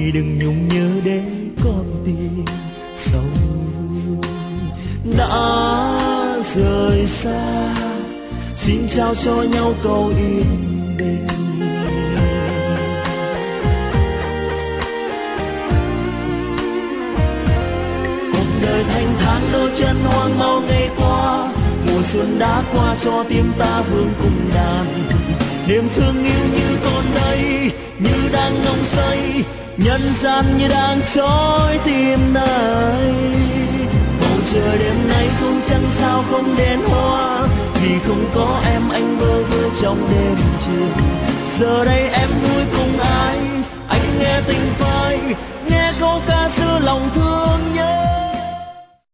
đừng nhung nhớ để con tim sầu đã rời xa. Xin trao cho nhau câu yên bình. Cuộc đời thanh thang đôi chân hoang mau ngày qua, mùa xuân đã qua cho tim ta vương cùng đàn. Niềm thương yêu như còn đây, như đang nồng say, nhân gian như đang trói tim này. Bầu trời đêm nay cũng chẳng sao không đến hoa, vì không có em anh bơ vơ trong đêm chiều. Giờ đây em vui cùng ai, anh nghe tình phai, nghe câu ca xưa lòng thương nhớ.